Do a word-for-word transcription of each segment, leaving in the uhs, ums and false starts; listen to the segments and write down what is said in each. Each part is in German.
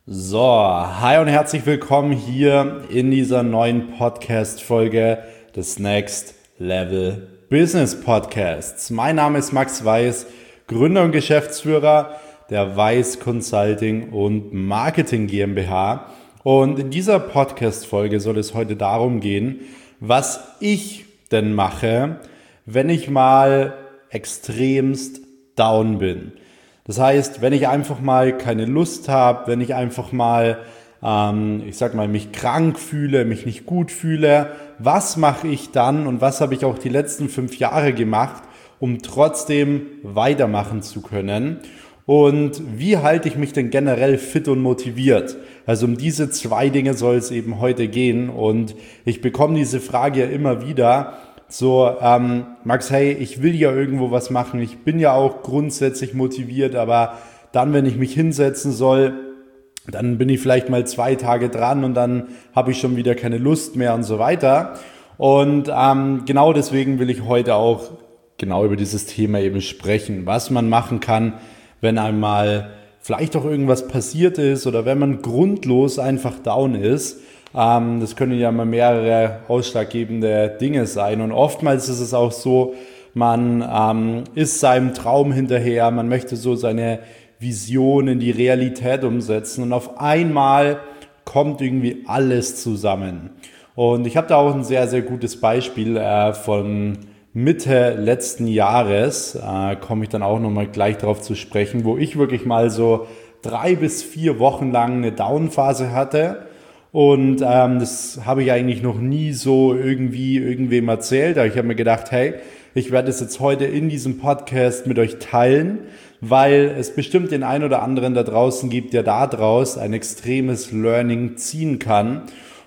So, hi und herzlich willkommen hier in dieser neuen Podcast-Folge des Next Level Business Podcasts. Mein Name ist Max Weiß, Gründer und Geschäftsführer der Weiß Consulting und Marketing GmbH. Und in dieser Podcast-Folge soll es heute darum gehen, was ich denn mache, wenn ich mal extremst down bin. Das heißt, wenn ich einfach mal keine Lust habe, wenn ich einfach mal, ähm, ich sag mal, mich krank fühle, mich nicht gut fühle, was mache ich dann und was habe ich auch die letzten fünf Jahre gemacht, um trotzdem weitermachen zu können? Und wie halte ich mich denn generell fit und motiviert? Also um diese zwei Dinge soll es eben heute gehen und ich bekomme diese Frage ja immer wieder. So, ähm, Max, hey, ich will ja irgendwo was machen, ich bin ja auch grundsätzlich motiviert, aber dann, wenn ich mich hinsetzen soll, dann bin ich vielleicht mal zwei Tage dran und dann habe ich schon wieder keine Lust mehr und so weiter. Und ähm, genau deswegen will ich heute auch genau über dieses Thema eben sprechen, was man machen kann, wenn einmal vielleicht auch irgendwas passiert ist oder wenn man grundlos einfach down ist. Das können ja mal mehrere ausschlaggebende Dinge sein und oftmals ist es auch so, man ähm, ist seinem Traum hinterher, man möchte so seine Vision in die Realität umsetzen und auf einmal kommt irgendwie alles zusammen. Und ich habe da auch ein sehr, sehr gutes Beispiel äh, von Mitte letzten Jahres, äh, komme ich dann auch nochmal gleich darauf zu sprechen, wo ich wirklich mal so drei bis vier Wochen lang eine Down-Phase hatte. Und ähm, das habe ich eigentlich noch nie so irgendwie irgendwem erzählt. Aber ich habe mir gedacht, hey, ich werde es jetzt heute in diesem Podcast mit euch teilen, weil es bestimmt den einen oder anderen da draußen gibt, der da draus ein extremes Learning ziehen kann.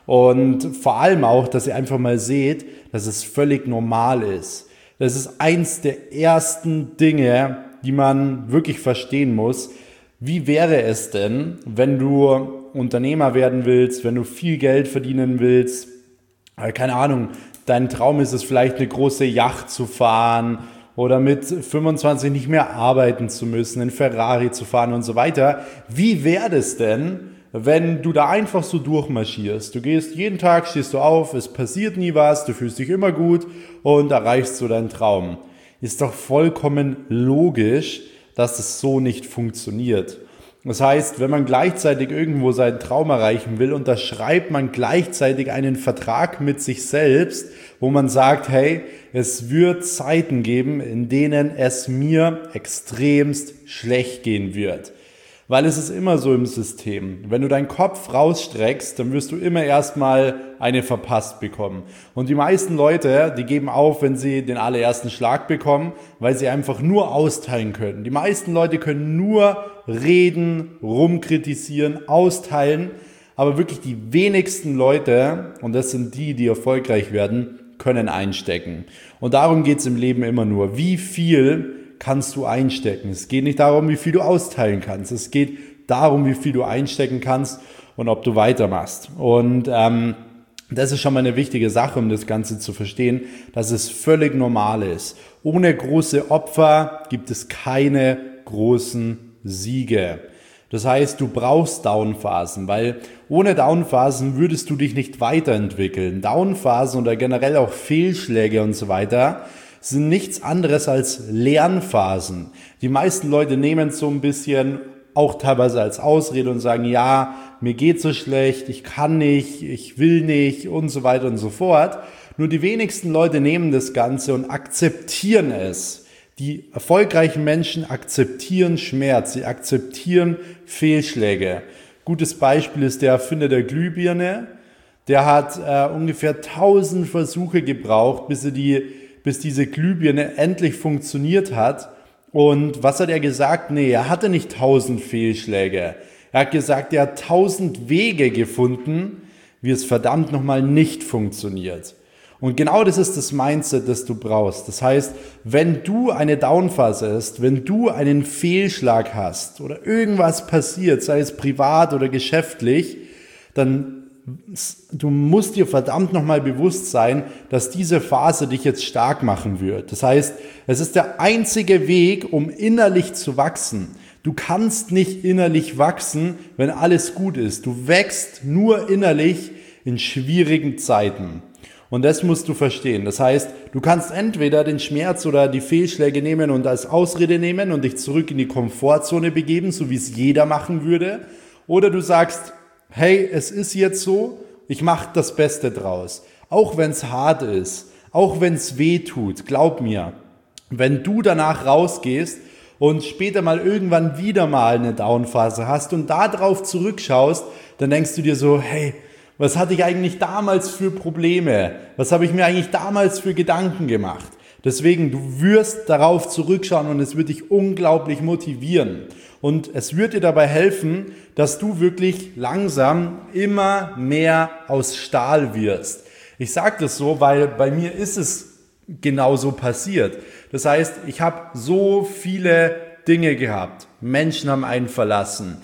Und vor allem auch, dass ihr einfach mal seht, dass es völlig normal ist. Das ist eins der ersten Dinge, die man wirklich verstehen muss. Wie wäre es denn, wenn du Unternehmer werden willst, wenn du viel Geld verdienen willst, keine Ahnung, dein Traum ist es vielleicht eine große Yacht zu fahren oder mit fünfundzwanzig nicht mehr arbeiten zu müssen, einen Ferrari zu fahren und so weiter. Wie wäre es denn, wenn du da einfach so durchmarschierst? Du gehst jeden Tag, stehst du auf, es passiert nie was, du fühlst dich immer gut und erreichst so deinen Traum. Ist doch vollkommen logisch, dass es so nicht funktioniert. Das heißt, wenn man gleichzeitig irgendwo seinen Traum erreichen will, unterschreibt man gleichzeitig einen Vertrag mit sich selbst, wo man sagt, hey, es wird Zeiten geben, in denen es mir extremst schlecht gehen wird. Weil es ist immer so im System. Wenn du deinen Kopf rausstreckst, dann wirst du immer erstmal eine verpasst bekommen. Und die meisten Leute, die geben auf, wenn sie den allerersten Schlag bekommen, weil sie einfach nur austeilen können. Die meisten Leute können nur reden, rumkritisieren, austeilen. Aber wirklich die wenigsten Leute, und das sind die, die erfolgreich werden, können einstecken. Und darum geht es im Leben immer nur. Wie viel kannst du einstecken? Es geht nicht darum, wie viel du austeilen kannst. Es geht darum, wie viel du einstecken kannst und ob du weitermachst. Und ähm, das ist schon mal eine wichtige Sache, um das Ganze zu verstehen, dass es völlig normal ist. Ohne große Opfer gibt es keine großen Siege. Das heißt, du brauchst Downphasen, weil ohne Downphasen würdest du dich nicht weiterentwickeln. Downphasen oder generell auch Fehlschläge und so weiter sind nichts anderes als Lernphasen. Die meisten Leute nehmen es so ein bisschen auch teilweise als Ausrede und sagen, ja, mir geht so schlecht, ich kann nicht, ich will nicht und so weiter und so fort. Nur die wenigsten Leute nehmen das Ganze und akzeptieren es. Die erfolgreichen Menschen akzeptieren Schmerz, sie akzeptieren Fehlschläge. Gutes Beispiel ist der Erfinder der Glühbirne. Der hat äh, ungefähr tausend Versuche gebraucht, bis er die bis diese Glühbirne endlich funktioniert hat. Und was hat er gesagt? Nee, er hatte nicht tausend Fehlschläge. Er hat gesagt, er hat tausend Wege gefunden, wie es verdammt nochmal nicht funktioniert. Und genau das ist das Mindset, das du brauchst. Das heißt, wenn du eine Downphase hast, wenn du einen Fehlschlag hast oder irgendwas passiert, sei es privat oder geschäftlich, dann du musst dir verdammt nochmal bewusst sein, dass diese Phase dich jetzt stark machen wird. Das heißt, es ist der einzige Weg, um innerlich zu wachsen. Du kannst nicht innerlich wachsen, wenn alles gut ist. Du wächst nur innerlich in schwierigen Zeiten. Und das musst du verstehen. Das heißt, du kannst entweder den Schmerz oder die Fehlschläge nehmen und als Ausrede nehmen und dich zurück in die Komfortzone begeben, so wie es jeder machen würde. Oder du sagst, hey, es ist jetzt so, ich mache das Beste draus. Auch wenn es hart ist, auch wenn es weh tut, glaub mir, wenn du danach rausgehst und später mal irgendwann wieder mal eine Downphase hast und da drauf zurückschaust, dann denkst du dir so, hey, was hatte ich eigentlich damals für Probleme? Was habe ich mir eigentlich damals für Gedanken gemacht? Deswegen, du wirst darauf zurückschauen und es wird dich unglaublich motivieren. Und es wird dir dabei helfen, dass du wirklich langsam immer mehr aus Stahl wirst. Ich sage das so, weil bei mir ist es genauso passiert. Das heißt, ich habe so viele Dinge gehabt. Menschen haben einen verlassen.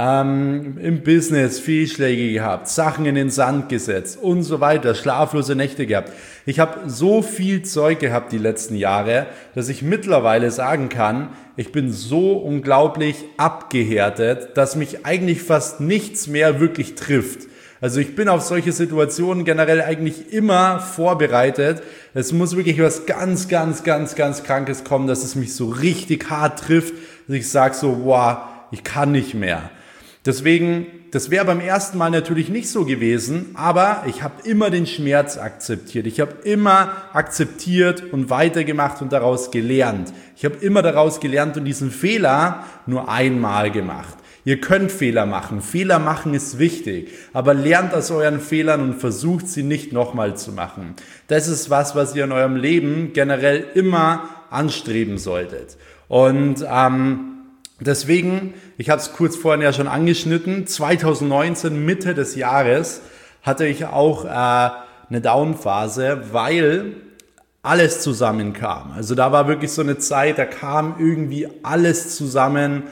Ähm, im Business Fehlschläge gehabt, Sachen in den Sand gesetzt und so weiter, schlaflose Nächte gehabt. Ich habe so viel Zeug gehabt die letzten Jahre, dass ich mittlerweile sagen kann, ich bin so unglaublich abgehärtet, dass mich eigentlich fast nichts mehr wirklich trifft. Also ich bin auf solche Situationen generell eigentlich immer vorbereitet. Es muss wirklich was ganz, ganz, ganz, ganz Krankes kommen, dass es mich so richtig hart trifft, dass ich sage so, wow, ich kann nicht mehr. Deswegen, das wäre beim ersten Mal natürlich nicht so gewesen, aber ich habe immer den Schmerz akzeptiert. Ich habe immer akzeptiert und weitergemacht und daraus gelernt. Ich habe immer daraus gelernt und diesen Fehler nur einmal gemacht. Ihr könnt Fehler machen. Fehler machen ist wichtig, aber lernt aus euren Fehlern und versucht sie nicht nochmal zu machen. Das ist was, was ihr in eurem Leben generell immer anstreben solltet. Und ähm, deswegen, ich habe es kurz vorhin ja schon angeschnitten, zwanzig neunzehn, Mitte des Jahres, hatte ich auch äh, eine Downphase, weil alles zusammenkam. Also da war wirklich so eine Zeit, da kam irgendwie alles zusammen.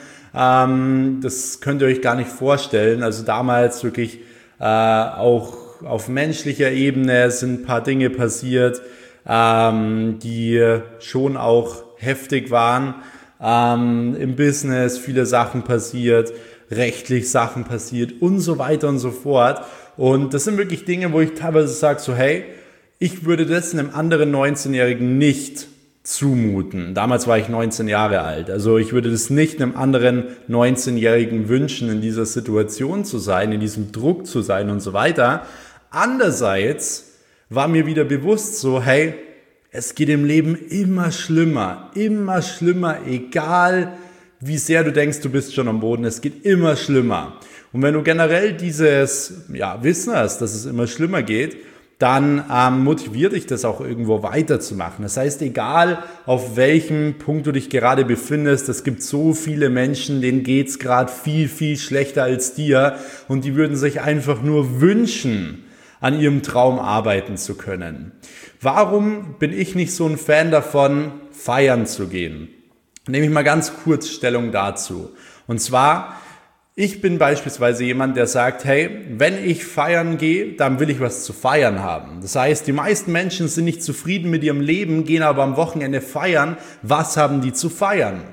Ähm, das könnt ihr euch gar nicht vorstellen. Also damals wirklich äh, auch auf menschlicher Ebene sind ein paar Dinge passiert, ähm, die schon auch heftig waren. Ähm, im Business viele Sachen passiert, rechtlich Sachen passiert und so weiter und so fort. Und das sind wirklich Dinge, wo ich teilweise sage so, hey, ich würde das einem anderen neunzehnjährigen nicht zumuten. Damals war ich neunzehn Jahre alt. Also ich würde das nicht einem anderen neunzehnjährigen wünschen, in dieser Situation zu sein, in diesem Druck zu sein und so weiter. Andererseits war mir wieder bewusst so, hey, es geht im Leben immer schlimmer, immer schlimmer, egal wie sehr du denkst, du bist schon am Boden, es geht immer schlimmer. Und wenn du generell dieses ja, Wissen hast, dass es immer schlimmer geht, dann ähm, motiviert dich das auch irgendwo weiterzumachen. Das heißt, egal auf welchem Punkt du dich gerade befindest, es gibt so viele Menschen, denen geht's gerade viel, viel schlechter als dir und die würden sich einfach nur wünschen, an ihrem Traum arbeiten zu können. Warum bin ich nicht so ein Fan davon, feiern zu gehen? Nehme ich mal ganz kurz Stellung dazu. Und zwar, ich bin beispielsweise jemand, der sagt, hey, wenn ich feiern gehe, dann will ich was zu feiern haben. Das heißt, die meisten Menschen sind nicht zufrieden mit ihrem Leben, gehen aber am Wochenende feiern. Was haben die zu feiern?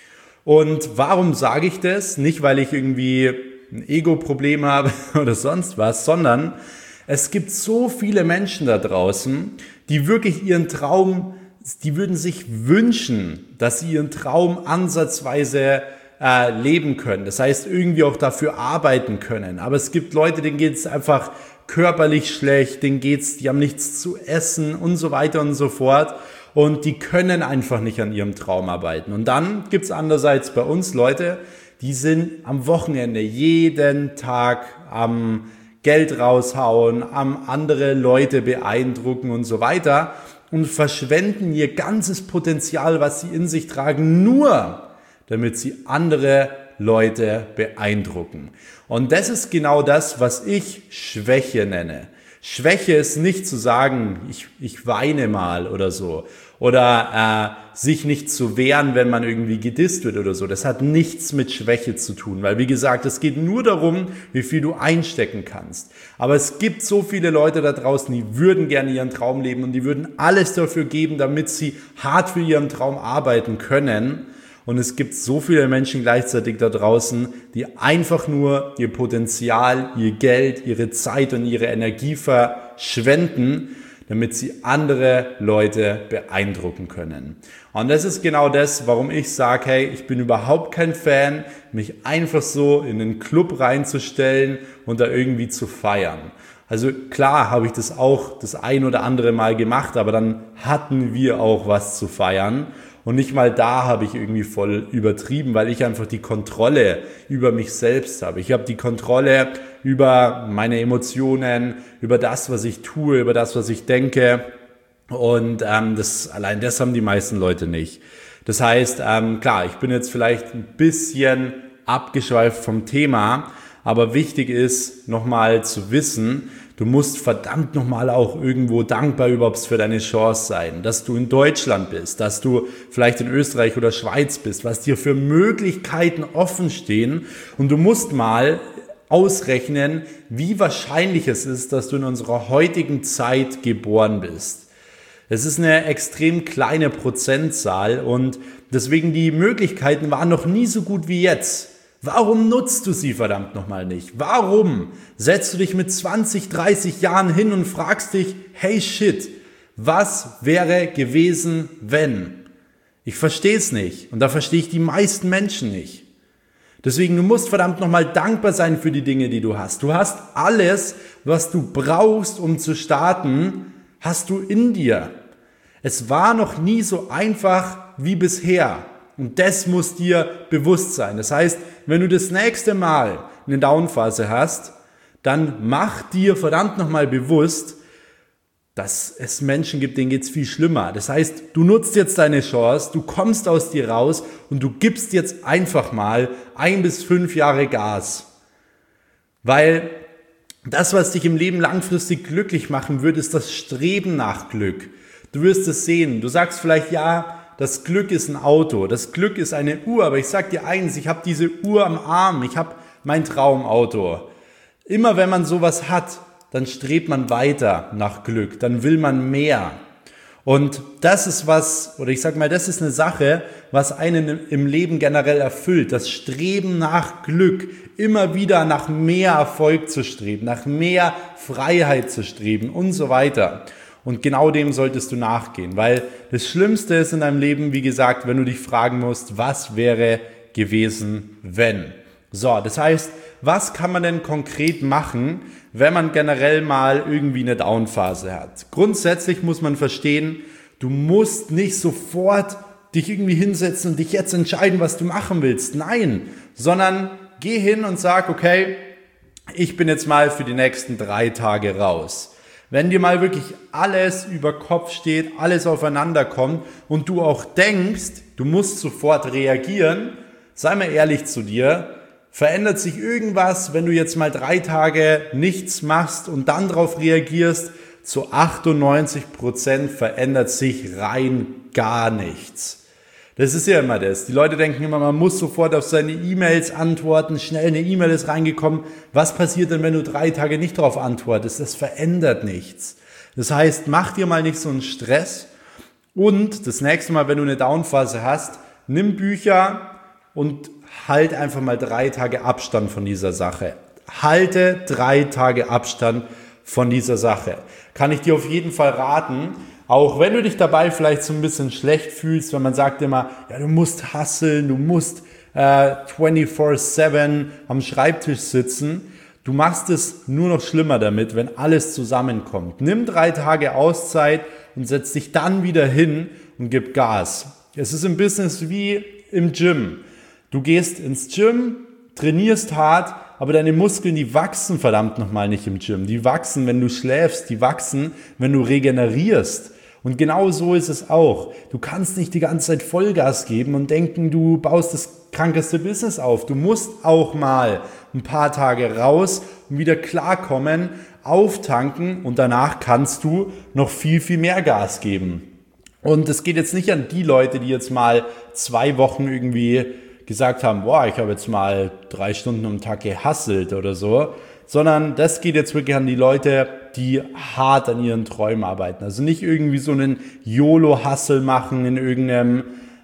Und warum sage ich das? Nicht, weil ich irgendwie ein Ego-Problem habe oder sonst was, sondern es gibt so viele Menschen da draußen, die wirklich ihren Traum, die würden sich wünschen, dass sie ihren Traum ansatzweise äh, leben können. Das heißt, irgendwie auch dafür arbeiten können. Aber es gibt Leute, denen geht es einfach körperlich schlecht, denen geht's, die haben nichts zu essen und so weiter und so fort. Und die können einfach nicht an ihrem Traum arbeiten. Und dann gibt's andererseits bei uns Leute, die sind am Wochenende jeden Tag am Geld raushauen, am andere Leute beeindrucken und so weiter und verschwenden ihr ganzes Potenzial, was sie in sich tragen, nur damit sie andere Leute beeindrucken. Und das ist genau das, was ich Schwäche nenne. Schwäche ist nicht zu sagen, ich, ich weine mal oder so. Oder äh, sich nicht zu wehren, wenn man irgendwie gedisst wird oder so. Das hat nichts mit Schwäche zu tun. Weil wie gesagt, es geht nur darum, wie viel du einstecken kannst. Aber es gibt so viele Leute da draußen, die würden gerne ihren Traum leben und die würden alles dafür geben, damit sie hart für ihren Traum arbeiten können. und es gibt so viele Menschen gleichzeitig da draußen, die einfach nur ihr Potenzial, ihr Geld, ihre Zeit und ihre Energie verschwenden, damit sie andere Leute beeindrucken können. Und das ist genau das, warum ich sage, hey, ich bin überhaupt kein Fan, mich einfach so in einen Club reinzustellen und da irgendwie zu feiern. Also klar habe ich das auch das ein oder andere Mal gemacht, aber dann hatten wir auch was zu feiern. Und nicht mal da habe ich irgendwie voll übertrieben, weil ich einfach die Kontrolle über mich selbst habe. Ich habe die Kontrolle über meine Emotionen, über das, was ich tue, über das, was ich denke. Und ähm, das allein das haben die meisten Leute nicht. Das heißt, ähm, klar, ich bin jetzt vielleicht ein bisschen abgeschweift vom Thema, aber wichtig ist, nochmal zu wissen, du musst verdammt nochmal auch irgendwo dankbar überhaupt für deine Chance sein, dass du in Deutschland bist, dass du vielleicht in Österreich oder Schweiz bist, was dir für Möglichkeiten offen stehen. Und du musst mal ausrechnen, wie wahrscheinlich es ist, dass du in unserer heutigen Zeit geboren bist. Es ist eine extrem kleine Prozentzahl und deswegen die Möglichkeiten waren noch nie so gut wie jetzt. Warum nutzt du sie verdammt nochmal nicht? Warum setzt du dich mit zwanzig, dreißig Jahren hin und fragst dich, hey shit, was wäre gewesen, wenn? Ich verstehe es nicht und da verstehe ich die meisten Menschen nicht. Deswegen, du musst verdammt nochmal dankbar sein für die Dinge, die du hast. Du hast alles, was du brauchst, um zu starten, hast du in dir. Es war noch nie so einfach wie bisher. Und das muss dir bewusst sein. Das heißt, wenn du das nächste Mal eine Downphase hast, dann mach dir verdammt nochmal bewusst, dass es Menschen gibt, denen geht es viel schlimmer. Das heißt, du nutzt jetzt deine Chance, du kommst aus dir raus und du gibst jetzt einfach mal ein bis fünf Jahre Gas. Weil das, was dich im Leben langfristig glücklich machen wird, ist das Streben nach Glück. Du wirst es sehen. Du sagst vielleicht, ja, das Glück ist ein Auto, das Glück ist eine Uhr, aber ich sag dir eins, ich habe diese Uhr am Arm, ich habe mein Traumauto. Immer wenn man sowas hat, dann strebt man weiter nach Glück, dann will man mehr. Und das ist was, oder ich sag mal, das ist eine Sache, was einen im Leben generell erfüllt, das Streben nach Glück, immer wieder nach mehr Erfolg zu streben, nach mehr Freiheit zu streben und so weiter. Und genau dem solltest du nachgehen, weil das Schlimmste ist in deinem Leben, wie gesagt, wenn du dich fragen musst, was wäre gewesen, wenn? So, das heißt, was kann man denn konkret machen, wenn man generell mal irgendwie eine Downphase hat? Grundsätzlich muss man verstehen, du musst nicht sofort dich irgendwie hinsetzen und dich jetzt entscheiden, was du machen willst. Nein, sondern geh hin und sag, okay, ich bin jetzt mal für die nächsten drei Tage raus. Wenn dir mal wirklich alles über Kopf steht, alles aufeinander kommt und du auch denkst, du musst sofort reagieren, sei mal ehrlich zu dir, verändert sich irgendwas, wenn du jetzt mal drei Tage nichts machst und dann darauf reagierst, zu achtundneunzig Prozent verändert sich rein gar nichts. Das ist ja immer das. Die Leute denken immer, man muss sofort auf seine E-Mails antworten, schnell eine E-Mail ist reingekommen. Was passiert denn, wenn du drei Tage nicht darauf antwortest? Das verändert nichts. Das heißt, mach dir mal nicht so einen Stress und das nächste Mal, wenn du eine Downphase hast, nimm Bücher und halt einfach mal drei Tage Abstand von dieser Sache. Halte drei Tage Abstand von dieser Sache. Kann ich dir auf jeden Fall raten. Auch wenn du dich dabei vielleicht so ein bisschen schlecht fühlst, wenn man sagt immer, ja, du musst hustlen, du musst äh, vierundzwanzig sieben am Schreibtisch sitzen. Du machst es nur noch schlimmer damit, wenn alles zusammenkommt. Nimm drei Tage Auszeit und setz dich dann wieder hin und gib Gas. Es ist im Business wie im Gym. Du gehst ins Gym, trainierst hart, aber deine Muskeln, die wachsen verdammt nochmal nicht im Gym. Die wachsen, wenn du schläfst, die wachsen, wenn du regenerierst. Und genau so ist es auch. Du kannst nicht die ganze Zeit Vollgas geben und denken, du baust das krankeste Business auf. Du musst auch mal ein paar Tage raus und wieder klarkommen, auftanken und danach kannst du noch viel, viel mehr Gas geben. Und es geht jetzt nicht an die Leute, die jetzt mal zwei Wochen irgendwie gesagt haben, boah, ich habe jetzt mal drei Stunden am Tag gehustelt oder so, sondern das geht jetzt wirklich an die Leute, die hart an ihren Träumen arbeiten. Also nicht irgendwie so einen YOLO-Hustle machen in irgendeinem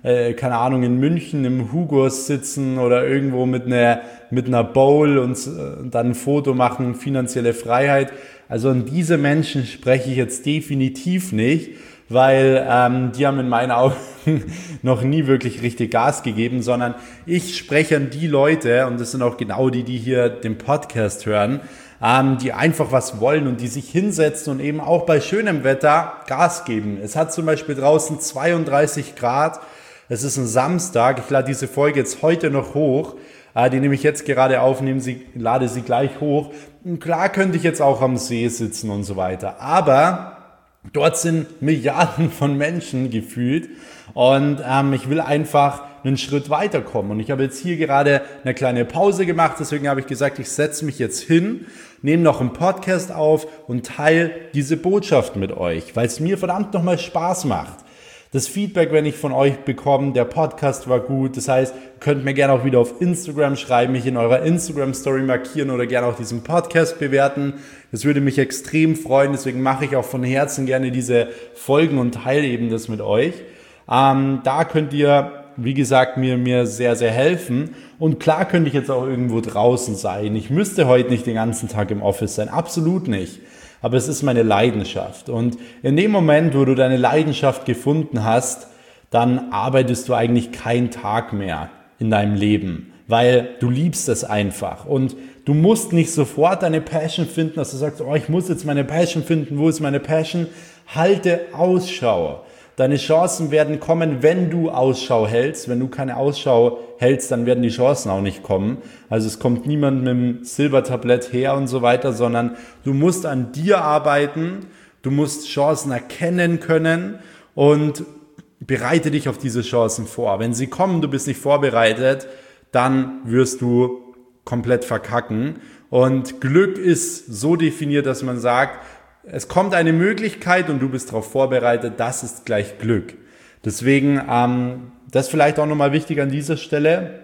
äh, keine Ahnung, in München im Hugos sitzen oder irgendwo mit einer, mit einer Bowl und äh, dann ein Foto machen, finanzielle Freiheit. Also an diese Menschen spreche ich jetzt definitiv nicht, weil ähm, die haben in meinen Augen noch nie wirklich richtig Gas gegeben, sondern ich spreche an die Leute, und das sind auch genau die, die hier den Podcast hören, ähm, die einfach was wollen und die sich hinsetzen und eben auch bei schönem Wetter Gas geben. Es hat zum Beispiel draußen zweiunddreißig Grad, es ist ein Samstag, ich lade diese Folge jetzt heute noch hoch, äh, die nehme ich jetzt gerade auf, nehme sie, lade sie gleich hoch. Und klar könnte ich jetzt auch am See sitzen und so weiter, aber dort sind Milliarden von Menschen gefühlt und ähm, ich will einfach einen Schritt weiterkommen. Und ich habe jetzt hier gerade eine kleine Pause gemacht, deswegen habe ich gesagt, ich setze mich jetzt hin, nehme noch einen Podcast auf und teile diese Botschaft mit euch, weil es mir verdammt nochmal Spaß macht. Das Feedback, wenn ich von euch bekomme, der Podcast war gut. Das heißt, ihr könnt mir gerne auch wieder auf Instagram schreiben, mich in eurer Instagram-Story markieren oder gerne auch diesen Podcast bewerten. Das würde mich extrem freuen. Deswegen mache ich auch von Herzen gerne diese Folgen und teile eben das mit euch. Ähm, da könnt ihr, wie gesagt, mir, mir sehr, sehr helfen. Und klar könnte ich jetzt auch irgendwo draußen sein. Ich müsste heute nicht den ganzen Tag im Office sein. Absolut nicht. Aber es ist meine Leidenschaft. Und in dem Moment, wo du deine Leidenschaft gefunden hast, dann arbeitest du eigentlich keinen Tag mehr in deinem Leben, weil du liebst es einfach. Und du musst nicht sofort deine Passion finden, dass du sagst, oh, ich muss jetzt meine Passion finden. Wo ist meine Passion? Halte Ausschau. Deine Chancen werden kommen, wenn du Ausschau hältst. Wenn du keine Ausschau hältst, dann werden die Chancen auch nicht kommen. Also es kommt niemand mit dem Silbertablett her und so weiter, sondern du musst an dir arbeiten, du musst Chancen erkennen können und bereite dich auf diese Chancen vor. Wenn sie kommen, du bist nicht vorbereitet, dann wirst du komplett verkacken. Und Glück ist so definiert, dass man sagt, es kommt eine Möglichkeit und du bist darauf vorbereitet, das ist gleich Glück. Deswegen, ähm, das ist vielleicht auch nochmal wichtig an dieser Stelle.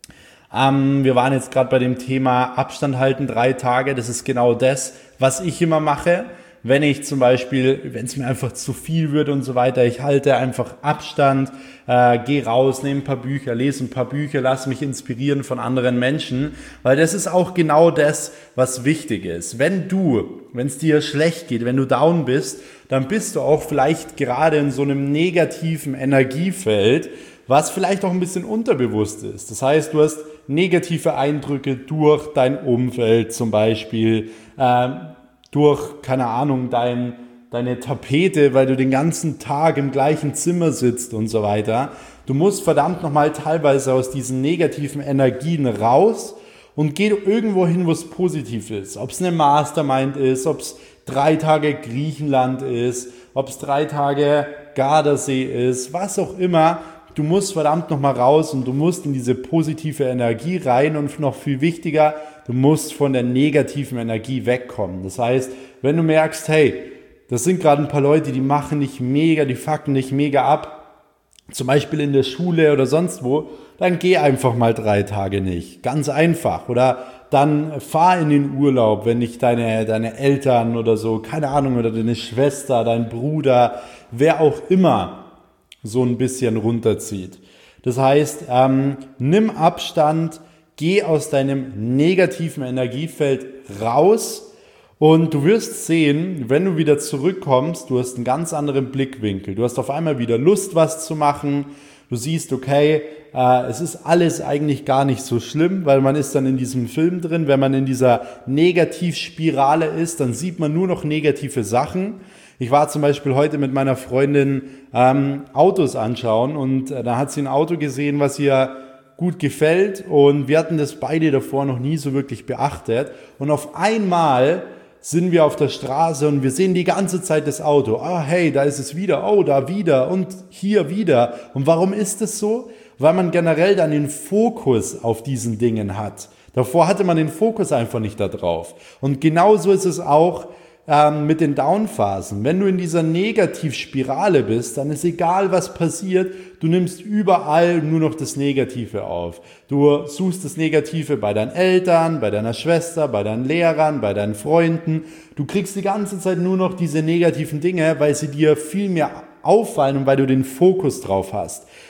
Ähm, wir waren jetzt gerade bei dem Thema Abstand halten, drei Tage. Das ist genau das, was ich immer mache. Wenn ich zum Beispiel, wenn es mir einfach zu viel wird und so weiter, ich halte einfach Abstand, äh, gehe raus, nehme ein paar Bücher, lese ein paar Bücher, lasse mich inspirieren von anderen Menschen, weil das ist auch genau das, was wichtig ist. Wenn du, wenn es dir schlecht geht, wenn du down bist, dann bist du auch vielleicht gerade in so einem negativen Energiefeld, was vielleicht auch ein bisschen unterbewusst ist. Das heißt, du hast negative Eindrücke durch dein Umfeld zum Beispiel, äh, durch, keine Ahnung, dein, deine Tapete, weil du den ganzen Tag im gleichen Zimmer sitzt und so weiter. Du musst verdammt nochmal teilweise aus diesen negativen Energien raus und geh irgendwo hin, wo es positiv ist. Ob es eine Mastermind ist, ob es drei Tage Griechenland ist, ob es drei Tage Gardasee ist, was auch immer. Du musst verdammt nochmal raus und du musst in diese positive Energie rein und noch viel wichtiger, du musst von der negativen Energie wegkommen. Das heißt, wenn du merkst, hey, das sind gerade ein paar Leute, die machen nicht mega, die fucken nicht mega ab, zum Beispiel in der Schule oder sonst wo, dann geh einfach mal drei Tage nicht. Ganz einfach. Oder dann fahr in den Urlaub, wenn nicht deine, deine Eltern oder so, keine Ahnung, oder deine Schwester, dein Bruder, wer auch immer so ein bisschen runterzieht. Das heißt, ähm, nimm Abstand, geh aus deinem negativen Energiefeld raus und du wirst sehen, wenn du wieder zurückkommst, du hast einen ganz anderen Blickwinkel. Du hast auf einmal wieder Lust, was zu machen. Du siehst, okay, äh, es ist alles eigentlich gar nicht so schlimm, weil man ist dann in diesem Film drin. Wenn man in dieser Negativspirale ist, dann sieht man nur noch negative Sachen. Ich war zum Beispiel heute mit meiner Freundin ähm, Autos anschauen und äh, da hat sie ein Auto gesehen, was ihr gut gefällt und wir hatten das beide davor noch nie so wirklich beachtet und auf einmal sind wir auf der Straße und wir sehen die ganze Zeit das Auto. Ah, hey, da ist es wieder, oh, da wieder und hier wieder. Und warum ist das so? Weil man generell dann den Fokus auf diesen Dingen hat. Davor hatte man den Fokus einfach nicht da drauf. Und genauso ist es auch mit den Downphasen. Wenn du in dieser Negativspirale bist, dann ist egal, was passiert, du nimmst überall nur noch das Negative auf. Du suchst das Negative bei deinen Eltern, bei deiner Schwester, bei deinen Lehrern, bei deinen Freunden. Du kriegst die ganze Zeit nur noch diese negativen Dinge, weil sie dir viel mehr auffallen und weil du den Fokus drauf hast.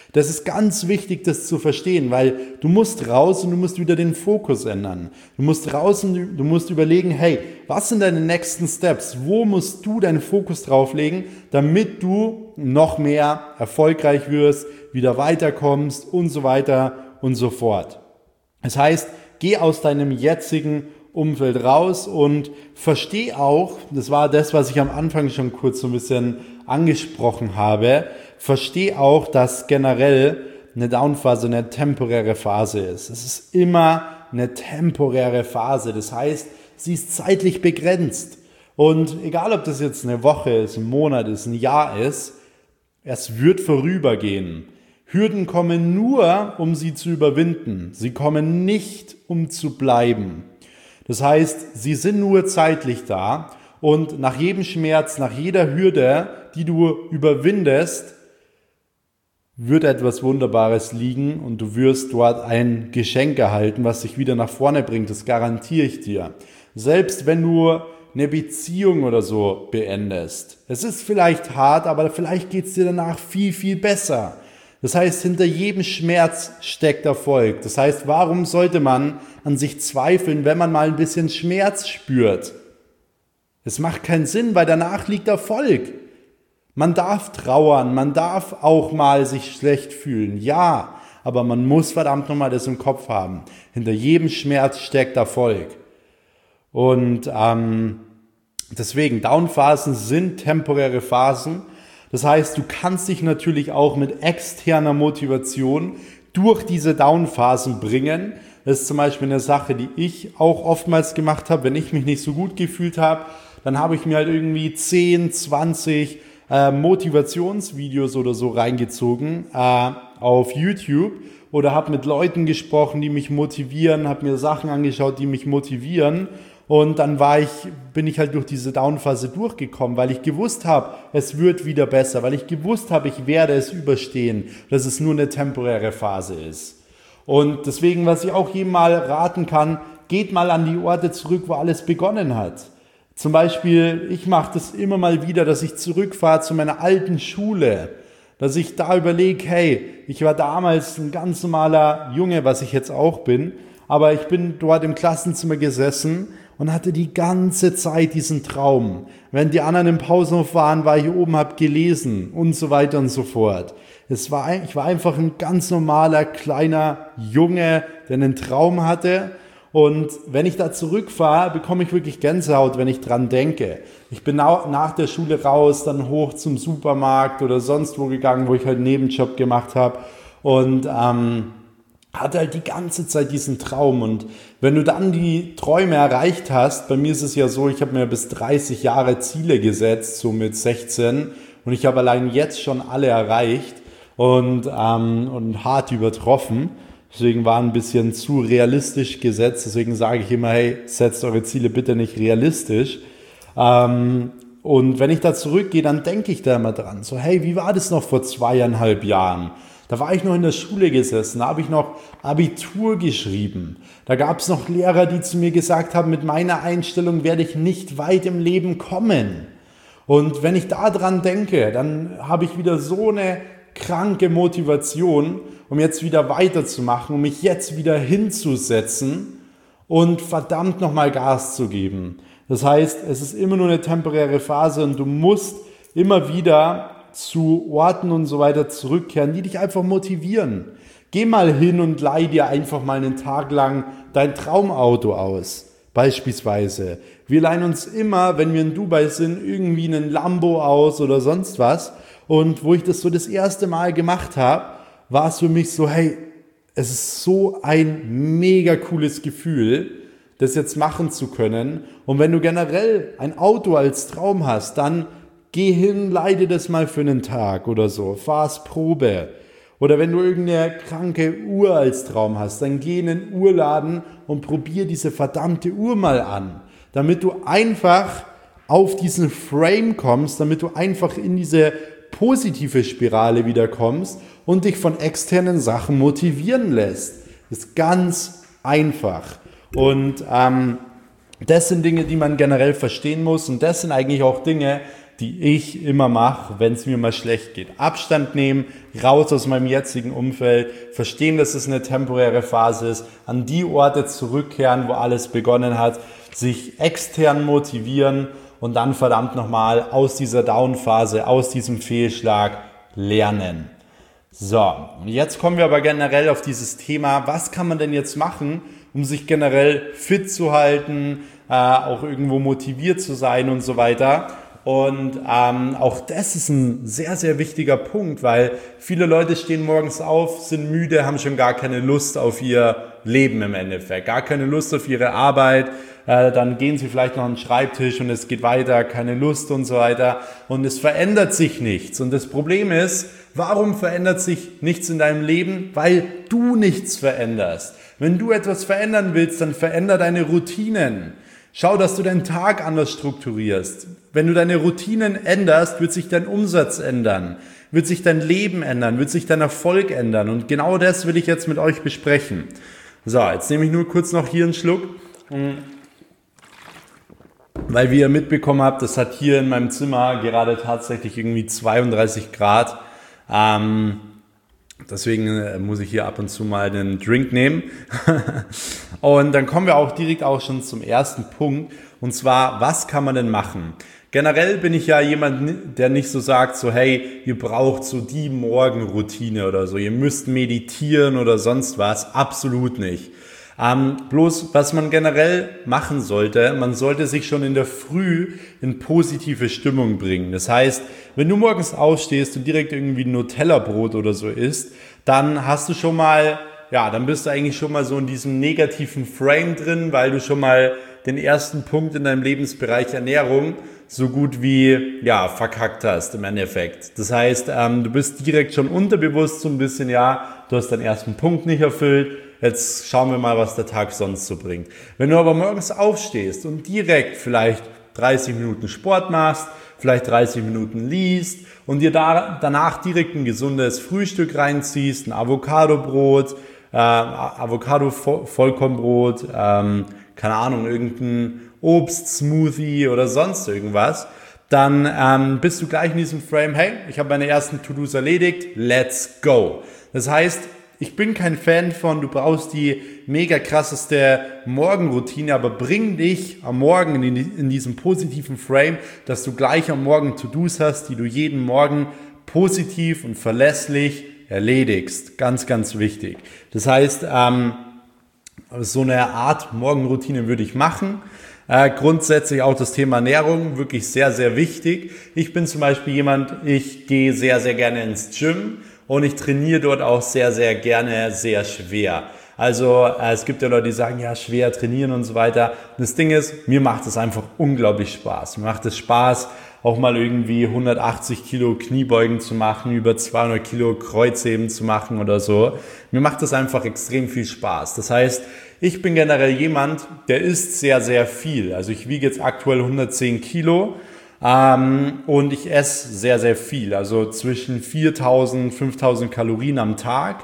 Das ist ganz wichtig, das zu verstehen, weil du musst raus und du musst wieder den Fokus ändern. Du musst raus und du musst überlegen, hey, was sind deine nächsten Steps? Wo musst du deinen Fokus drauflegen, damit du noch mehr erfolgreich wirst, wieder weiterkommst und so weiter und so fort. Das heißt, geh aus deinem jetzigen Umfeld raus und versteh auch, das war das, was ich am Anfang schon kurz so ein bisschen angesprochen habe, versteh auch, dass generell eine Downphase eine temporäre Phase ist. Es ist immer eine temporäre Phase, das heißt, sie ist zeitlich begrenzt. Und egal, ob das jetzt eine Woche ist, ein Monat ist, ein Jahr ist, es wird vorübergehen. Hürden kommen nur, um sie zu überwinden. Sie kommen nicht, um zu bleiben. Das heißt, sie sind nur zeitlich da und nach jedem Schmerz, nach jeder Hürde, die du überwindest, wird etwas Wunderbares liegen und du wirst dort ein Geschenk erhalten, was dich wieder nach vorne bringt. Das garantiere ich dir. Selbst wenn du eine Beziehung oder so beendest. Es ist vielleicht hart, aber vielleicht geht es dir danach viel, viel besser. Das heißt, hinter jedem Schmerz steckt Erfolg. Das heißt, warum sollte man an sich zweifeln, wenn man mal ein bisschen Schmerz spürt? Es macht keinen Sinn, weil danach liegt Erfolg. Man darf trauern, man darf auch mal sich schlecht fühlen, ja, aber man muss verdammt nochmal das im Kopf haben. Hinter jedem Schmerz steckt Erfolg. Und ähm, deswegen, Downphasen sind temporäre Phasen. Das heißt, du kannst dich natürlich auch mit externer Motivation durch diese Downphasen bringen. Das ist zum Beispiel eine Sache, die ich auch oftmals gemacht habe. Wenn ich mich nicht so gut gefühlt habe, dann habe ich mir halt irgendwie zehn, zwanzig äh, Motivationsvideos oder so reingezogen äh, auf YouTube oder habe mit Leuten gesprochen, die mich motivieren, habe mir Sachen angeschaut, die mich motivieren. Und dann war ich, bin ich halt durch diese Downphase durchgekommen, weil ich gewusst habe, es wird wieder besser, weil ich gewusst habe, ich werde es überstehen, dass es nur eine temporäre Phase ist. Und deswegen, was ich auch jedem mal raten kann, geht mal an die Orte zurück, wo alles begonnen hat. Zum Beispiel, ich mache das immer mal wieder, dass ich zurückfahre zu meiner alten Schule, dass ich da überlege, hey, ich war damals ein ganz normaler Junge, was ich jetzt auch bin, aber ich bin dort im Klassenzimmer gesessen und hatte die ganze Zeit diesen Traum. Wenn die anderen im Pausenhof waren, war ich oben, habe gelesen und so weiter und so fort. Es war, ich war einfach ein ganz normaler, kleiner Junge, der einen Traum hatte. Und wenn ich da zurückfahre, bekomme ich wirklich Gänsehaut, wenn ich dran denke. Ich bin nach der Schule raus, dann hoch zum Supermarkt oder sonst wo gegangen, wo ich halt einen Nebenjob gemacht habe. Und ähm, hatte halt die ganze Zeit diesen Traum und wenn du dann die Träume erreicht hast, bei mir ist es ja so, ich habe mir bis dreißig Jahre Ziele gesetzt, so mit sechzehn und ich habe allein jetzt schon alle erreicht und, ähm, und hart übertroffen, deswegen war ein bisschen zu realistisch gesetzt, deswegen sage ich immer, hey, setzt eure Ziele bitte nicht realistisch. Ähm, und wenn ich da zurückgehe, dann denke ich da immer dran, so hey, wie war das noch vor zweieinhalb Jahren? Da war ich noch in der Schule gesessen, da habe ich noch Abitur geschrieben. Da gab es noch Lehrer, die zu mir gesagt haben, mit meiner Einstellung werde ich nicht weit im Leben kommen. Und wenn ich daran denke, dann habe ich wieder so eine kranke Motivation, um jetzt wieder weiterzumachen, um mich jetzt wieder hinzusetzen und verdammt nochmal Gas zu geben. Das heißt, es ist immer nur eine temporäre Phase und du musst immer wieder zu Orten und so weiter zurückkehren, die dich einfach motivieren. Geh mal hin und leih dir einfach mal einen Tag lang dein Traumauto aus, beispielsweise. Wir leihen uns immer, wenn wir in Dubai sind, irgendwie einen Lambo aus oder sonst was. Und wo ich das so das erste Mal gemacht habe, war es für mich so, hey, es ist so ein mega cooles Gefühl, das jetzt machen zu können. Und wenn du generell ein Auto als Traum hast, dann geh hin, leih dir das mal für einen Tag oder so, fahr's Probe. Oder wenn du irgendeine kranke Uhr als Traum hast, dann geh in den Uhrladen und probier diese verdammte Uhr mal an, damit du einfach auf diesen Frame kommst, damit du einfach in diese positive Spirale wieder kommst und dich von externen Sachen motivieren lässt. Das ist ganz einfach. Und ähm, das sind Dinge, die man generell verstehen muss und das sind eigentlich auch Dinge, die ich immer mache, wenn es mir mal schlecht geht. Abstand nehmen, raus aus meinem jetzigen Umfeld, verstehen, dass es eine temporäre Phase ist, an die Orte zurückkehren, wo alles begonnen hat, sich extern motivieren und dann verdammt nochmal aus dieser Down-Phase, aus diesem Fehlschlag lernen. So, und jetzt kommen wir aber generell auf dieses Thema, was kann man denn jetzt machen, um sich generell fit zu halten, äh, auch irgendwo motiviert zu sein und so weiter. Und ähm, auch das ist ein sehr, sehr wichtiger Punkt, weil viele Leute stehen morgens auf, sind müde, haben schon gar keine Lust auf ihr Leben im Endeffekt, gar keine Lust auf ihre Arbeit. Äh, dann gehen sie vielleicht noch an den Schreibtisch und es geht weiter, keine Lust und so weiter. Und es verändert sich nichts. Und das Problem ist, warum verändert sich nichts in deinem Leben? Weil du nichts veränderst. Wenn du etwas verändern willst, dann veränder deine Routinen. Schau, dass du deinen Tag anders strukturierst. Wenn du deine Routinen änderst, wird sich dein Umsatz ändern, wird sich dein Leben ändern, wird sich dein Erfolg ändern. Und genau das will ich jetzt mit euch besprechen. So, jetzt nehme ich nur kurz noch hier einen Schluck, weil wie ihr mitbekommen habt, das hat hier in meinem Zimmer gerade tatsächlich irgendwie zweiunddreißig Grad. Ähm, Deswegen muss ich hier ab und zu mal einen Drink nehmen. Und dann kommen wir auch direkt auch schon zum ersten Punkt. Und zwar, was kann man denn machen? Generell bin ich ja jemand, der nicht so sagt, so hey, ihr braucht so die Morgenroutine oder so. Ihr müsst meditieren oder sonst was. Absolut nicht. Ähm, bloß, was man generell machen sollte, man sollte sich schon in der Früh in positive Stimmung bringen. Das heißt, wenn du morgens aufstehst und direkt irgendwie ein Nutella-Brot oder so isst, dann hast du schon mal, ja, dann bist du eigentlich schon mal so in diesem negativen Frame drin, weil du schon mal den ersten Punkt in deinem Lebensbereich Ernährung so gut wie, ja, verkackt hast im Endeffekt. Das heißt, ähm, du bist direkt schon unterbewusst so ein bisschen, ja, du hast deinen ersten Punkt nicht erfüllt. Jetzt schauen wir mal, was der Tag sonst so bringt. Wenn du aber morgens aufstehst und direkt vielleicht dreißig Minuten Sport machst, vielleicht dreißig Minuten liest und dir da, danach direkt ein gesundes Frühstück reinziehst, ein Avocadobrot, äh, Avocado-Vollkornbrot, ähm, keine Ahnung, irgendein Obst-Smoothie oder sonst irgendwas, dann ähm, bist du gleich in diesem Frame, hey, ich habe meine ersten To-Dos erledigt, let's go. Das heißt, ich bin kein Fan von, du brauchst die mega krasseste Morgenroutine, aber bring dich am Morgen in, in diesem positiven Frame, dass du gleich am Morgen To-Dos hast, die du jeden Morgen positiv und verlässlich erledigst. Ganz, ganz wichtig. Das heißt, ähm, so eine Art Morgenroutine würde ich machen. Äh, grundsätzlich auch das Thema Ernährung, wirklich sehr, sehr wichtig. Ich bin zum Beispiel jemand, ich gehe sehr, sehr gerne ins Gym. Und ich trainiere dort auch sehr, sehr gerne, sehr schwer. Also äh, es gibt ja Leute, die sagen, ja, schwer trainieren und so weiter. Und das Ding ist, mir macht es einfach unglaublich Spaß. Mir macht es Spaß, auch mal irgendwie hundertachtzig Kilo Kniebeugen zu machen, über zweihundert Kilo Kreuzheben zu machen oder so. Mir macht das einfach extrem viel Spaß. Das heißt, ich bin generell jemand, der isst sehr, sehr viel. Also ich wiege jetzt aktuell hundertzehn Kilo. Ähm, und ich esse sehr, sehr viel, also zwischen viertausend, fünftausend Kalorien am Tag.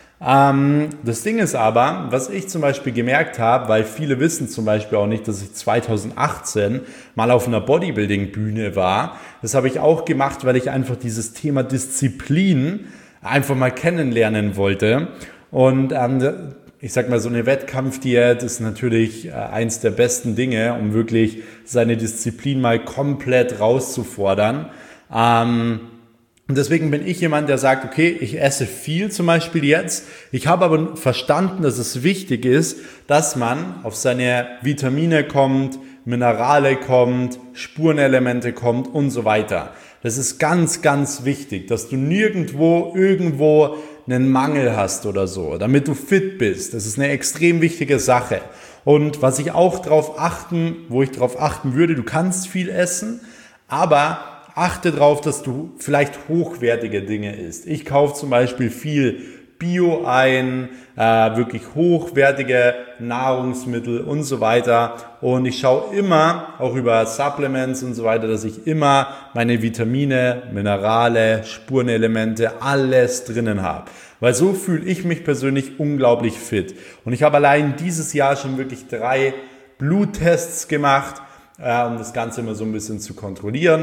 Ähm, das Ding ist aber, was ich zum Beispiel gemerkt habe, weil viele wissen zum Beispiel auch nicht, dass ich zweitausendachtzehn mal auf einer Bodybuilding-Bühne war. Das habe ich auch gemacht, weil ich einfach dieses Thema Disziplin einfach mal kennenlernen wollte. Und ähm, ich sag mal, so eine Wettkampfdiät ist natürlich äh, eins der besten Dinge, um wirklich seine Disziplin mal komplett rauszufordern. Ähm, und deswegen bin ich jemand, der sagt, okay, ich esse viel zum Beispiel jetzt. Ich habe aber verstanden, dass es wichtig ist, dass man auf seine Vitamine kommt, Minerale kommt, Spurenelemente kommt und so weiter. Das ist ganz, ganz wichtig, dass du nirgendwo, irgendwo einen Mangel hast oder so, damit du fit bist. Das ist eine extrem wichtige Sache. Und was ich auch drauf achten, wo ich drauf achten würde, du kannst viel essen, aber achte darauf, dass du vielleicht hochwertige Dinge isst. Ich kaufe zum Beispiel viel Bio ein, äh, wirklich hochwertige Nahrungsmittel und so weiter. Und ich schaue immer, auch über Supplements und so weiter, dass ich immer meine Vitamine, Minerale, Spurenelemente, alles drinnen habe. Weil so fühle ich mich persönlich unglaublich fit. Und ich habe allein dieses Jahr schon wirklich drei Bluttests gemacht, äh, um das Ganze immer so ein bisschen zu kontrollieren.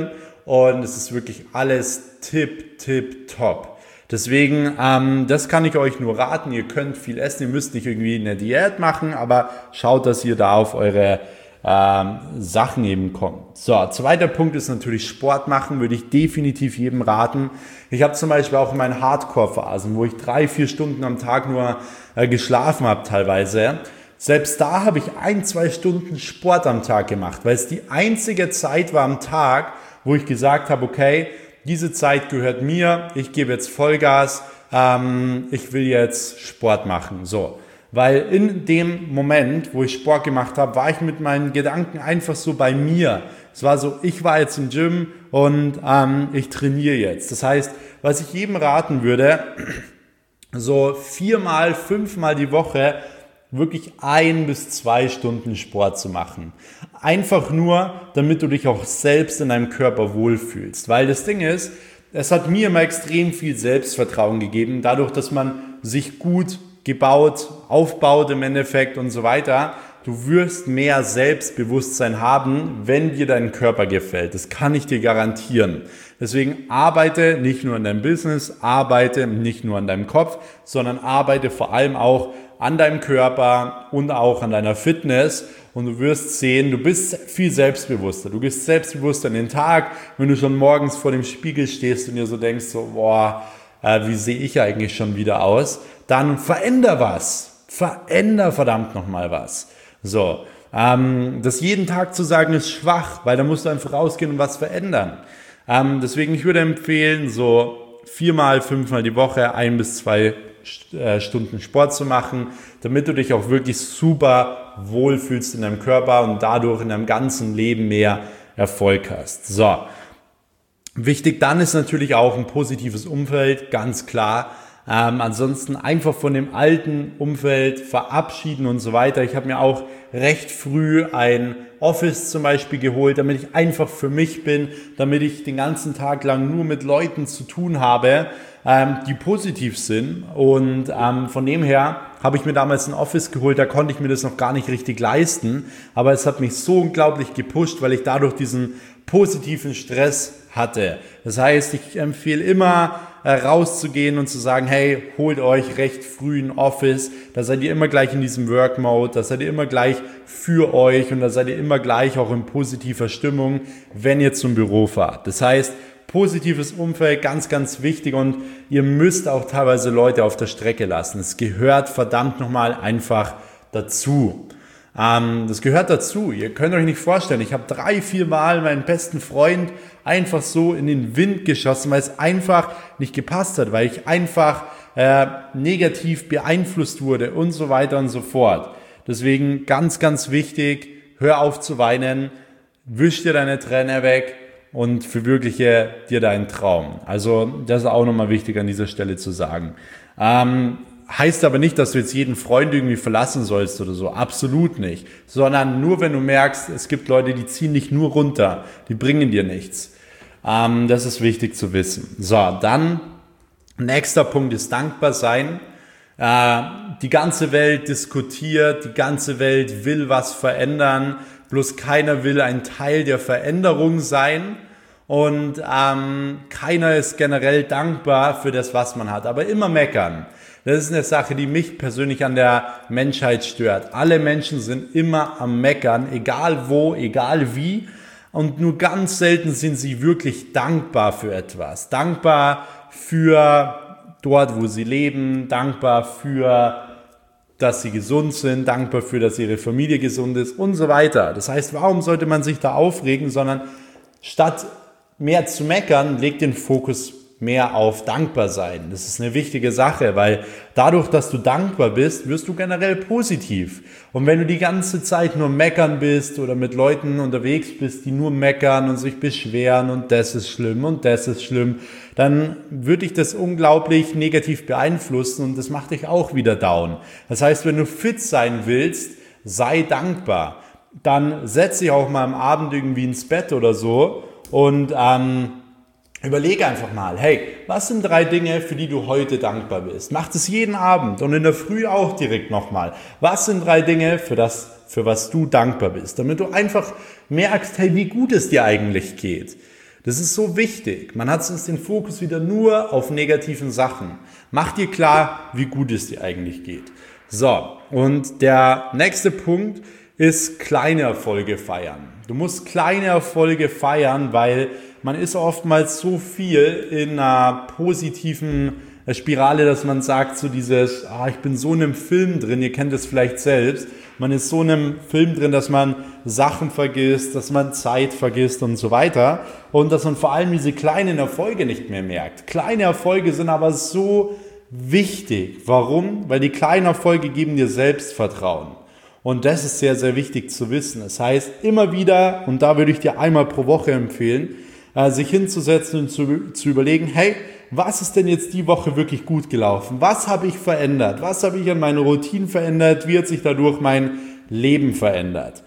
und es ist wirklich alles tip, tip, top. Deswegen, ähm, das kann ich euch nur raten. Ihr könnt viel essen, ihr müsst nicht irgendwie eine Diät machen, aber schaut, dass ihr da auf eure ähm, Sachen eben kommt. So, zweiter Punkt ist natürlich Sport machen, würde ich definitiv jedem raten. Ich habe zum Beispiel auch in meinen Hardcore-Phasen, wo ich drei, vier Stunden am Tag nur äh, geschlafen habe teilweise. Selbst da habe ich ein, zwei Stunden Sport am Tag gemacht, weil es die einzige Zeit war am Tag, wo ich gesagt habe, okay, diese Zeit gehört mir, ich gebe jetzt Vollgas, ähm, ich will jetzt Sport machen. So, weil in dem Moment, wo ich Sport gemacht habe, war ich mit meinen Gedanken einfach so bei mir. Es war so, ich war jetzt im Gym und ähm, ich trainiere jetzt. Das heißt, was ich jedem raten würde, so viermal, fünfmal die Woche wirklich ein bis zwei Stunden Sport zu machen. Einfach nur, damit du dich auch selbst in deinem Körper wohlfühlst. Weil das Ding ist, es hat mir immer extrem viel Selbstvertrauen gegeben, dadurch, dass man sich gut gebaut, aufbaut im Endeffekt und so weiter. Du wirst mehr Selbstbewusstsein haben, wenn dir dein Körper gefällt. Das kann ich dir garantieren. Deswegen arbeite nicht nur an deinem Business, arbeite nicht nur an deinem Kopf, sondern arbeite vor allem auch an deinem Körper und auch an deiner Fitness, und du wirst sehen, du bist viel selbstbewusster. Du gehst selbstbewusster in den Tag, wenn du schon morgens vor dem Spiegel stehst und dir so denkst, so, boah, äh, wie sehe ich eigentlich schon wieder aus? Dann veränder was. Veränder verdammt nochmal was. So, ähm, das jeden Tag zu sagen ist schwach, weil da musst du einfach rausgehen und was verändern. Ähm, deswegen, ich würde empfehlen, so viermal, fünfmal die Woche, ein bis zwei Stunden Sport zu machen, damit du dich auch wirklich super wohlfühlst in deinem Körper und dadurch in deinem ganzen Leben mehr Erfolg hast. So, wichtig dann ist natürlich auch ein positives Umfeld, ganz klar. Ähm, ansonsten einfach von dem alten Umfeld verabschieden und so weiter. Ich habe mir auch recht früh ein Office zum Beispiel geholt, damit ich einfach für mich bin, damit ich den ganzen Tag lang nur mit Leuten zu tun habe, ähm, die positiv sind. Und ähm, von dem her habe ich mir damals ein Office geholt, da konnte ich mir das noch gar nicht richtig leisten. Aber es hat mich so unglaublich gepusht, weil ich dadurch diesen positiven Stress hatte. Das heißt, ich empfehle immer, rauszugehen und zu sagen, hey, holt euch recht früh ein Office, da seid ihr immer gleich in diesem Work-Mode, da seid ihr immer gleich für euch und da seid ihr immer gleich auch in positiver Stimmung, wenn ihr zum Büro fahrt. Das heißt, positives Umfeld, ganz, ganz wichtig, und ihr müsst auch teilweise Leute auf der Strecke lassen. Es gehört verdammt nochmal einfach dazu. Ähm, das gehört dazu. Ihr könnt euch nicht vorstellen, ich habe drei, vier Mal meinen besten Freund einfach so in den Wind geschossen, weil es einfach nicht gepasst hat, weil ich einfach äh, negativ beeinflusst wurde und so weiter und so fort. Deswegen ganz, ganz wichtig, hör auf zu weinen, wisch dir deine Tränen weg und verwirkliche dir deinen Traum. Also das ist auch nochmal wichtig an dieser Stelle zu sagen. Ähm, Heißt aber nicht, dass du jetzt jeden Freund irgendwie verlassen sollst oder so. Absolut nicht. Sondern nur, wenn du merkst, es gibt Leute, die ziehen dich nur runter. Die bringen dir nichts. Ähm, das ist wichtig zu wissen. So, dann nächster Punkt ist dankbar sein. Äh, die ganze Welt diskutiert, die ganze Welt will was verändern. Bloß keiner will ein Teil der Veränderung sein. Und ähm, keiner ist generell dankbar für das, was man hat. Aber immer meckern. Das ist eine Sache, die mich persönlich an der Menschheit stört. Alle Menschen sind immer am Meckern, egal wo, egal wie. Und nur ganz selten sind sie wirklich dankbar für etwas. Dankbar für dort, wo sie leben. Dankbar für, dass sie gesund sind. Dankbar für, dass ihre Familie gesund ist und so weiter. Das heißt, warum sollte man sich da aufregen, sondern statt mehr zu meckern, legt den Fokus mehr auf dankbar sein. Das ist eine wichtige Sache, weil dadurch, dass du dankbar bist, wirst du generell positiv. Und wenn du die ganze Zeit nur meckern bist oder mit Leuten unterwegs bist, die nur meckern und sich beschweren und das ist schlimm und das ist schlimm, dann wird dich das unglaublich negativ beeinflussen und das macht dich auch wieder down. Das heißt, wenn du fit sein willst, sei dankbar. Dann setz dich auch mal am Abend irgendwie ins Bett oder so und ähm, überlege einfach mal, hey, was sind drei Dinge, für die du heute dankbar bist? Mach das jeden Abend und in der Früh auch direkt nochmal. Was sind drei Dinge, für das, für was du dankbar bist? Damit du einfach merkst, hey, wie gut es dir eigentlich geht. Das ist so wichtig. Man hat sonst den Fokus wieder nur auf negativen Sachen. Mach dir klar, wie gut es dir eigentlich geht. So, und der nächste Punkt ist kleine Erfolge feiern. Du musst kleine Erfolge feiern, weil man ist oftmals so viel in einer positiven Spirale, dass man sagt, so dieses, ah, ich bin so in einem Film drin, ihr kennt es vielleicht selbst, man ist so in einem Film drin, dass man Sachen vergisst, dass man Zeit vergisst und so weiter und dass man vor allem diese kleinen Erfolge nicht mehr merkt. Kleine Erfolge sind aber so wichtig. Warum? Weil die kleinen Erfolge geben dir Selbstvertrauen. Und das ist sehr, sehr wichtig zu wissen. Das heißt, immer wieder, und da würde ich dir einmal pro Woche empfehlen, sich hinzusetzen und zu, zu überlegen, hey, was ist denn jetzt die Woche wirklich gut gelaufen? Was habe ich verändert? Was habe ich an meiner Routine verändert? Wie hat sich dadurch mein Leben verändert?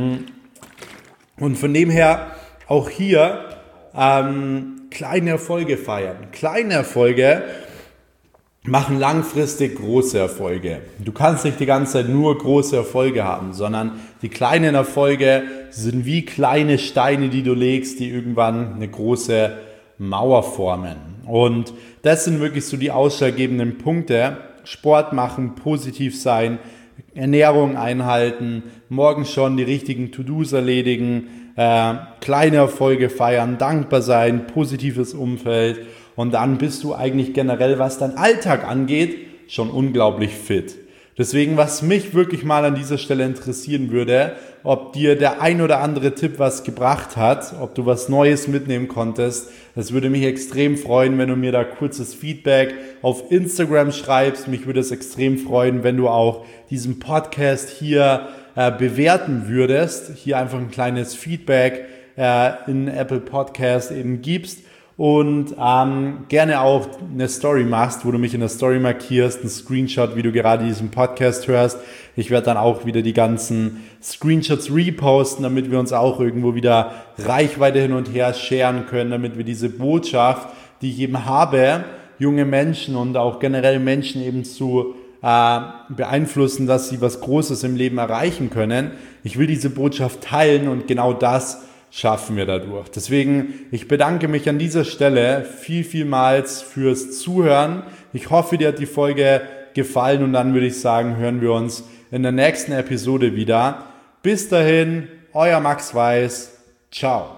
Und von dem her auch hier ähm, kleine Erfolge feiern. Kleine Erfolge machen langfristig große Erfolge. Du kannst nicht die ganze Zeit nur große Erfolge haben, sondern die kleinen Erfolge sind wie kleine Steine, die du legst, die irgendwann eine große Mauer formen. Und das sind wirklich so die ausschlaggebenden Punkte. Sport machen, positiv sein, Ernährung einhalten, morgens schon die richtigen To-Dos erledigen, äh, kleine Erfolge feiern, dankbar sein, positives Umfeld. Und dann bist du eigentlich generell, was dein Alltag angeht, schon unglaublich fit. Deswegen, was mich wirklich mal an dieser Stelle interessieren würde, ob dir der ein oder andere Tipp was gebracht hat, ob du was Neues mitnehmen konntest. Das würde mich extrem freuen, wenn du mir da kurzes Feedback auf Instagram schreibst. Mich würde es extrem freuen, wenn du auch diesen Podcast hier äh, bewerten würdest. Hier einfach ein kleines Feedback äh, in Apple Podcast eben gibst. Und ähm, gerne auch eine Story machst, wo du mich in der Story markierst, ein Screenshot, wie du gerade diesen Podcast hörst. Ich werde dann auch wieder die ganzen Screenshots reposten, damit wir uns auch irgendwo wieder Reichweite hin und her sharen können, damit wir diese Botschaft, die ich eben habe, junge Menschen und auch generell Menschen eben zu äh, beeinflussen, dass sie was Großes im Leben erreichen können. Ich will diese Botschaft teilen und genau das schaffen wir dadurch. Deswegen, ich bedanke mich an dieser Stelle viel, vielmals fürs Zuhören. Ich hoffe, dir hat die Folge gefallen und dann würde ich sagen, hören wir uns in der nächsten Episode wieder. Bis dahin, euer Max Weiß. Ciao.